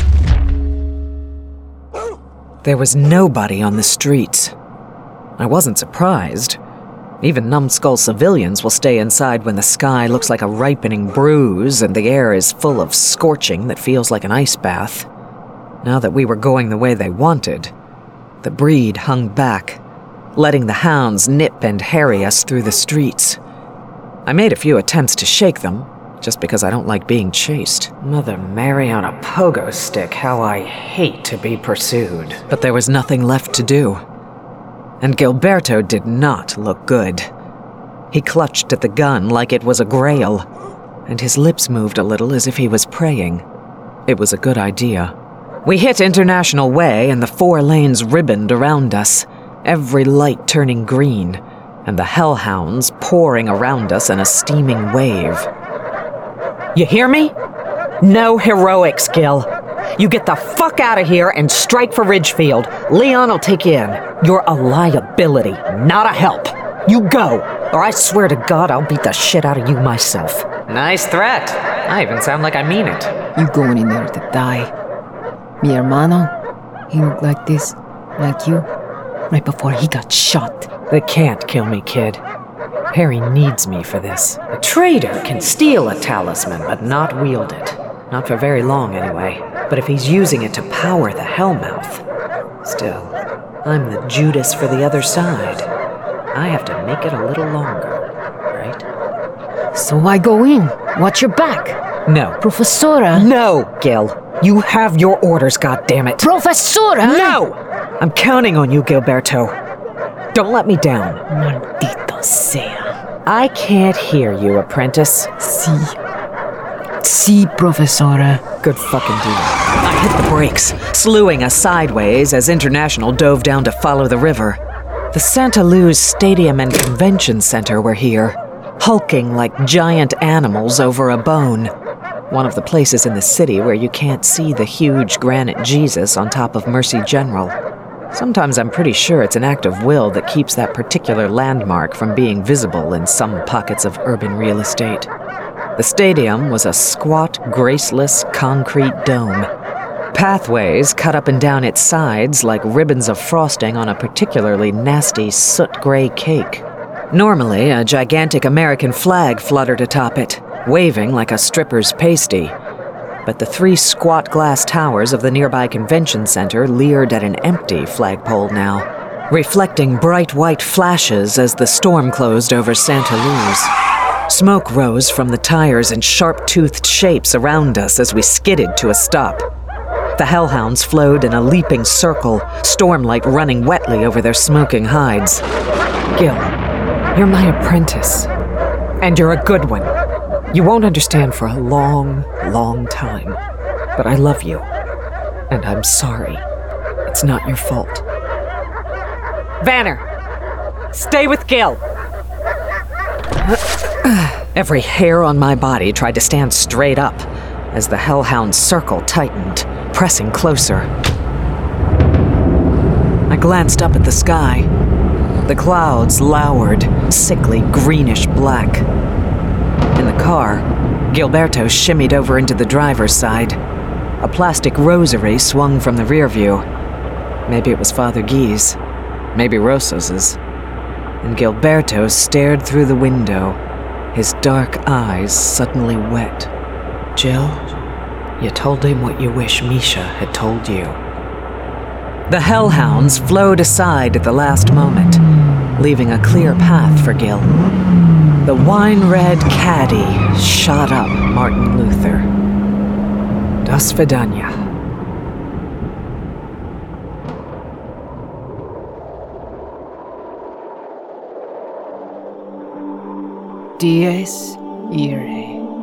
There was nobody on the streets. I wasn't surprised. Even numbskull civilians will stay inside when the sky looks like a ripening bruise and the air is full of scorching that feels like an ice bath. Now that we were going the way they wanted, the breed hung back, letting the hounds nip and harry us through the streets. I made a few attempts to shake them, just because I don't like being chased. Mother Mary on a pogo stick, how I hate to be pursued. But there was nothing left to do. And Gilberto did not look good. He clutched at the gun like it was a grail, and his lips moved a little as if he was praying. It was a good idea. We hit International Way and the four lanes ribboned around us, every light turning green, and the hellhounds pouring around us in a steaming wave. You hear me? No heroics, Gil. You get the fuck out of here and strike for Ridgefield. Leon will take you in. You're a liability, not a help. You go, or I swear to God I'll beat the shit out of you myself. Nice threat. I even sound like I mean it. You going in there to die. Mi hermano, he looked like this, like you, right before he got shot. They can't kill me, kid. Harry needs me for this. A traitor can steal a talisman, but not wield it. Not for very long, anyway. But if he's using it to power the Hellmouth... Still, I'm the Judas for the other side. I have to make it a little longer, right? So I go in. Watch your back. No. Professora. No, Gil. You have your orders, goddammit. Professora! No! I'm counting on you, Gilberto. Don't let me down. Maldito sea. I can't hear you, apprentice. Si. Si, Professora. Good fucking deal. I hit the brakes, slewing us sideways as International dove down to follow the river. The Santa Luz Stadium and Convention Center were here, hulking like giant animals over a bone. One of the places in the city where you can't see the huge granite Jesus on top of Mercy General. Sometimes I'm pretty sure it's an act of will that keeps that particular landmark from being visible in some pockets of urban real estate. The stadium was a squat, graceless concrete dome. Pathways cut up and down its sides like ribbons of frosting on a particularly nasty soot-gray cake. Normally, a gigantic American flag fluttered atop it, waving like a stripper's pasty. But the three squat glass towers of the nearby convention center leered at an empty flagpole now, reflecting bright white flashes as the storm closed over Santa Luz. Smoke rose from the tires in sharp-toothed shapes around us as we skidded to a stop. The hellhounds flowed in a leaping circle, Stormlight running wetly over their smoking hides. Gil, you're my apprentice. And you're a good one. You won't understand for a long, long time. But I love you. And I'm sorry. It's not your fault. Vanner! Stay with Gil! Every hair on my body tried to stand straight up as the hellhound's circle tightened, pressing closer. I glanced up at the sky. The clouds lowered, sickly greenish black. In the car, Gilberto shimmied over into the driver's side. A plastic rosary swung from the rear view. Maybe it was Father Guy's, maybe Rosas's. And Gilberto stared through the window, his dark eyes suddenly wet. Jill, you told him what you wish Misha had told you. The hellhounds flowed aside at the last moment, leaving a clear path for Gil. The wine-red caddy shot up Martin Luther. Do svidaniya. Dies irae.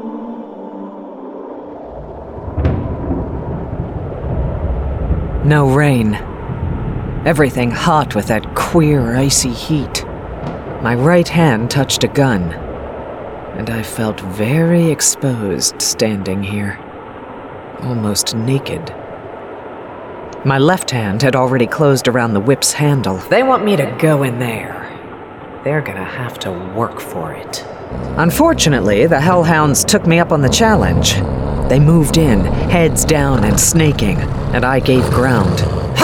No rain. Everything hot with that queer, icy heat. My right hand touched a gun, and I felt very exposed standing here, almost naked. My left hand had already closed around the whip's handle. They want me to go in there. They're gonna have to work for it. Unfortunately, the hellhounds took me up on the challenge. They moved in, heads down and snaking, and I gave ground.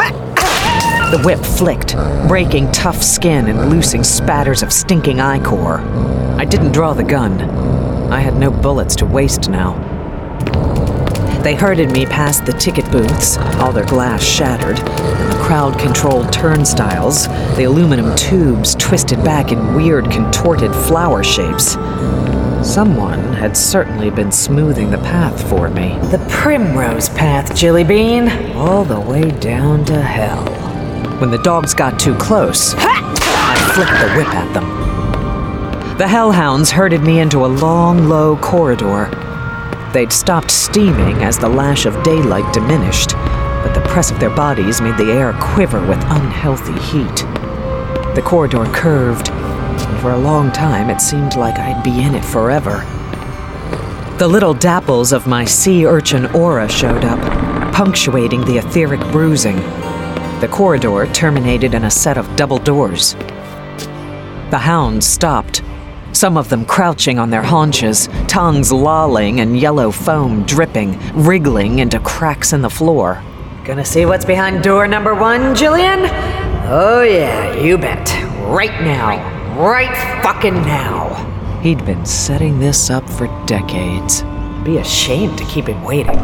The whip flicked, breaking tough skin and loosing spatters of stinking ichor. I didn't draw the gun. I had no bullets to waste now. They herded me past the ticket booths, all their glass shattered, and the crowd-controlled turnstiles, the aluminum tubes twisted back in weird, contorted flower shapes. Someone had certainly been smoothing the path for me. The primrose path, Jillybean, all the way down to hell. When the dogs got too close, I flicked the whip at them. The hellhounds herded me into a long, low corridor. They'd stopped steaming as the lash of daylight diminished, but the press of their bodies made the air quiver with unhealthy heat. The corridor curved, and for a long time it seemed like I'd be in it forever. The little dapples of my sea urchin aura showed up, punctuating the etheric bruising. The corridor terminated in a set of double doors. The hounds stopped, some of them crouching on their haunches, tongues lolling and yellow foam dripping, wriggling into cracks in the floor. Gonna see what's behind door number one, Jillian? Oh yeah, you bet. Right now. Right fucking now. He'd been setting this up for decades. Be ashamed to keep him waiting.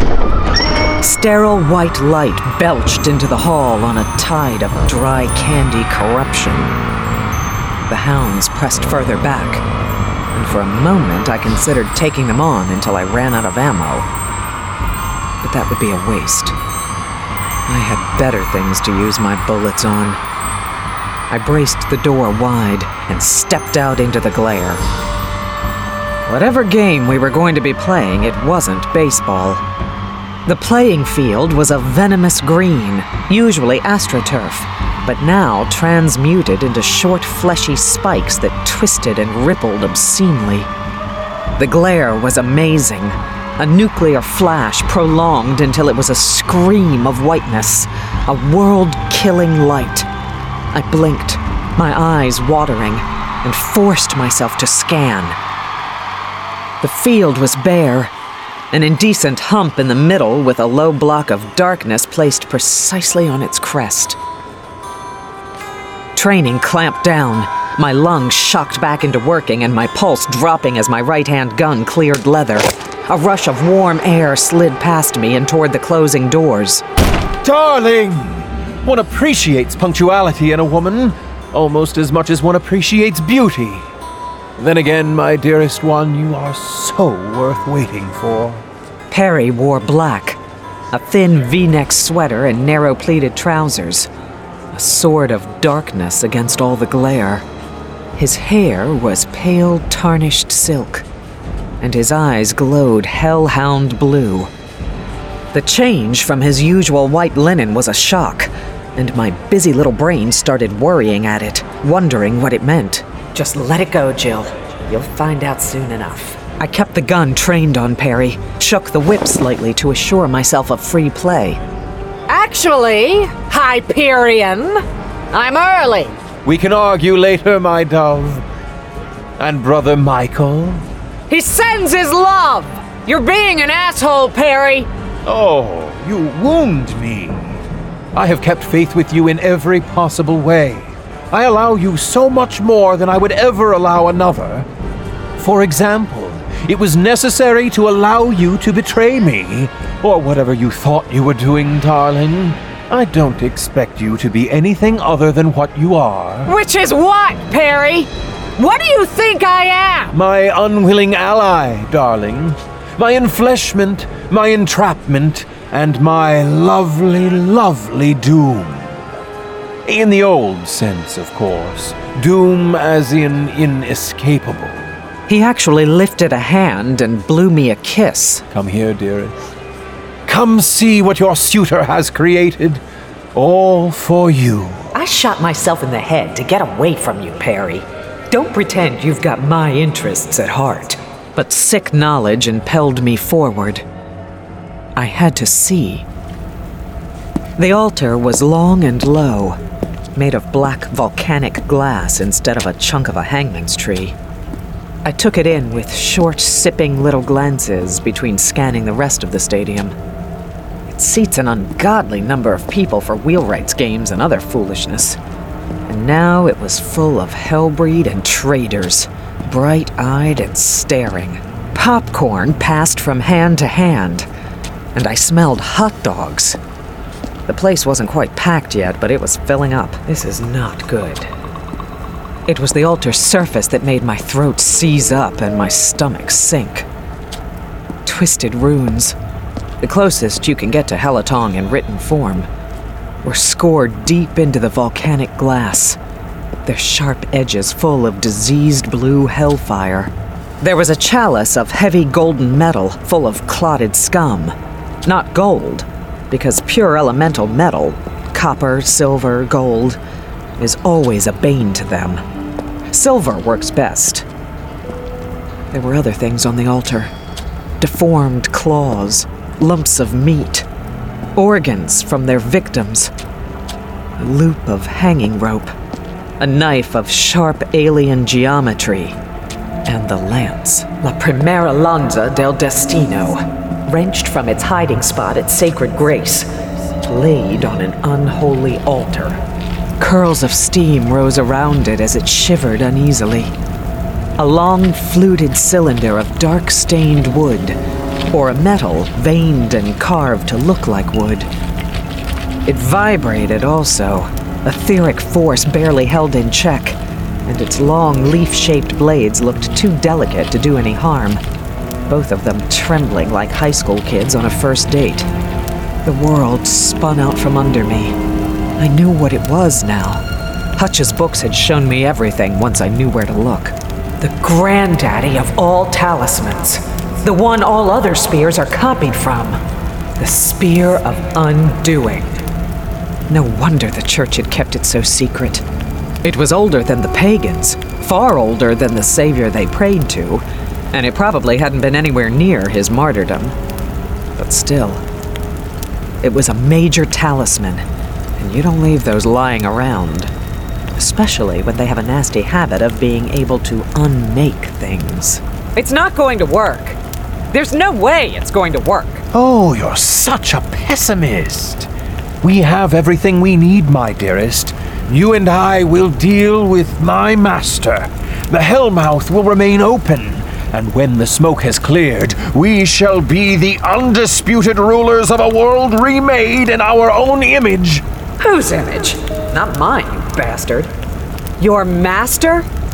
Sterile white light belched into the hall on a tide of dry candy corruption. The hounds pressed further back, and for a moment I considered taking them on until I ran out of ammo. But that would be a waste. I had better things to use my bullets on. I braced the door wide and stepped out into the glare. Whatever game we were going to be playing, it wasn't baseball. The playing field was a venomous green, usually astroturf, but now transmuted into short, fleshy spikes that twisted and rippled obscenely. The glare was amazing, a nuclear flash prolonged until it was a scream of whiteness, a world-killing light. I blinked, my eyes watering, and forced myself to scan. The field was bare, an indecent hump in the middle with a low block of darkness placed precisely on its crest. Training clamped down, my lungs shocked back into working and my pulse dropping as my right-hand gun cleared leather. A rush of warm air slid past me and toward the closing doors. Darling! One appreciates punctuality in a woman almost as much as one appreciates beauty. Then again, my dearest one, you are so worth waiting for. Perry wore black, a thin V-neck sweater and narrow pleated trousers, a sword of darkness against all the glare. His hair was pale, tarnished silk, and his eyes glowed hellhound blue. The change from his usual white linen was a shock, and my busy little brain started worrying at it, wondering what it meant. Just let it go, Jill. You'll find out soon enough. I kept the gun trained on Perry, shook the whip slightly to assure myself of free play. Actually, Hyperion, I'm early. We can argue later, my dove. And Brother Michael? He sends his love. You're being an asshole, Perry. Oh, you wound me. I have kept faith with you in every possible way. I allow you so much more than I would ever allow another. For example, it was necessary to allow you to betray me, or whatever you thought you were doing, darling. I don't expect you to be anything other than what you are. Which is what, Perry? What do you think I am? My unwilling ally, darling. My enfleshment, my entrapment, and my lovely, lovely doom. In the old sense, of course. Doom as in inescapable. He actually lifted a hand and blew me a kiss. Come here, dearest. Come see what your suitor has created. All for you. I shot myself in the head to get away from you, Perry. Don't pretend you've got my interests at heart. But sick knowledge impelled me forward. I had to see. The altar was long and low, made of black volcanic glass instead of a chunk of a hangman's tree. I took it in with short, sipping little glances between scanning the rest of the stadium. It seats an ungodly number of people for wheelwrights games and other foolishness. And now it was full of hellbreed and traitors, bright-eyed and staring. Popcorn passed from hand to hand, and I smelled hot dogs. The place wasn't quite packed yet, but it was filling up. This is not good. It was the altar's surface that made my throat seize up and my stomach sink. Twisted runes, the closest you can get to Helatong in written form, were scored deep into the volcanic glass, their sharp edges full of diseased blue hellfire. There was a chalice of heavy golden metal full of clotted scum. Not gold, because pure elemental metal, copper, silver, gold, is always a bane to them. Silver works best. There were other things on the altar. Deformed claws, lumps of meat, organs from their victims, a loop of hanging rope, a knife of sharp alien geometry, and the lance, La Primera Lanza del Destino, wrenched from its hiding spot at Sacred Grace, laid on an unholy altar. Curls of steam rose around it as it shivered uneasily. A long, fluted cylinder of dark-stained wood, or a metal veined and carved to look like wood. It vibrated also, etheric force barely held in check, and its long, leaf-shaped blades looked too delicate to do any harm, both of them trembling like high school kids on a first date. The world spun out from under me. I knew what it was now. Hutch's books had shown me everything once I knew where to look. The granddaddy of all talismans. The one all other spears are copied from. The Spear of Undoing. No wonder the church had kept it so secret. It was older than the pagans, far older than the savior they prayed to, and it probably hadn't been anywhere near his martyrdom. But still, it was a major talisman, and you don't leave those lying around, especially when they have a nasty habit of being able to unmake things. It's not going to work. There's no way it's going to work. Oh, you're such a pessimist. We have everything we need, my dearest. You and I will deal with my master. The Hellmouth will remain open, and when the smoke has cleared, we shall be the undisputed rulers of a world remade in our own image. Whose image? Not mine, you bastard. Your master?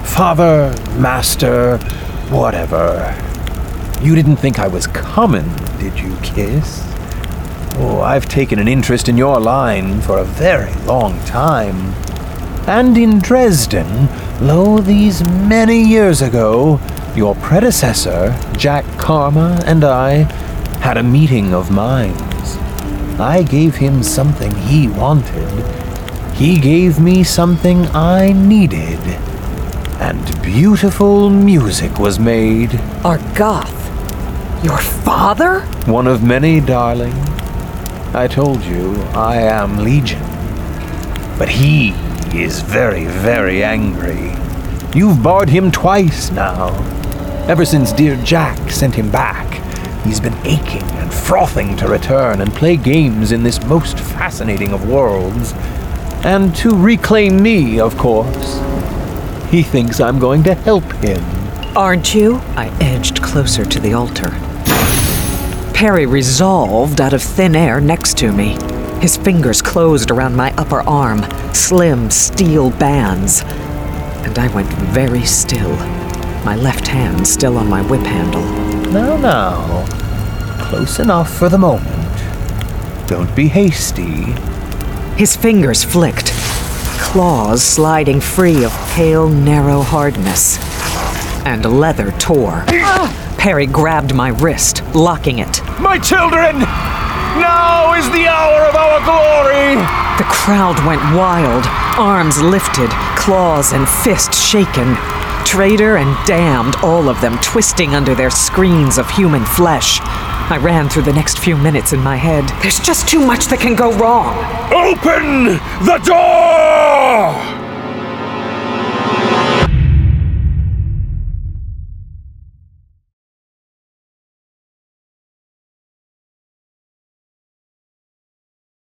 Father, master, whatever. You didn't think I was coming, did you, Kiss? Oh, I've taken an interest in your line for a very long time. And in Dresden, lo, these many years ago, your predecessor, Jack Karma, and I had a meeting of minds. I gave him something he wanted. He gave me something I needed. And beautiful music was made. Argoth? Your father? One of many, darling. I told you, I am Legion. But he is very, very angry. You've barred him twice now. Ever since dear Jack sent him back, he's been aching and frothing to return and play games in this most fascinating of worlds. And to reclaim me, of course. He thinks I'm going to help him. Aren't you? I edged closer to the altar. Perry resolved out of thin air next to me. His fingers closed around my upper arm, slim steel bands. And I went very still, my left hand still on my whip handle. Now, now. Close enough for the moment. Don't be hasty. His fingers flicked, claws sliding free of pale, narrow hardness. And leather tore. Perry grabbed my wrist, locking it. My children! Now is the hour of our glory! The crowd went wild, arms lifted, claws and fists shaken. Traitor and damned, all of them twisting under their screens of human flesh. I ran through the next few minutes in my head. There's just too much that can go wrong. Open the door!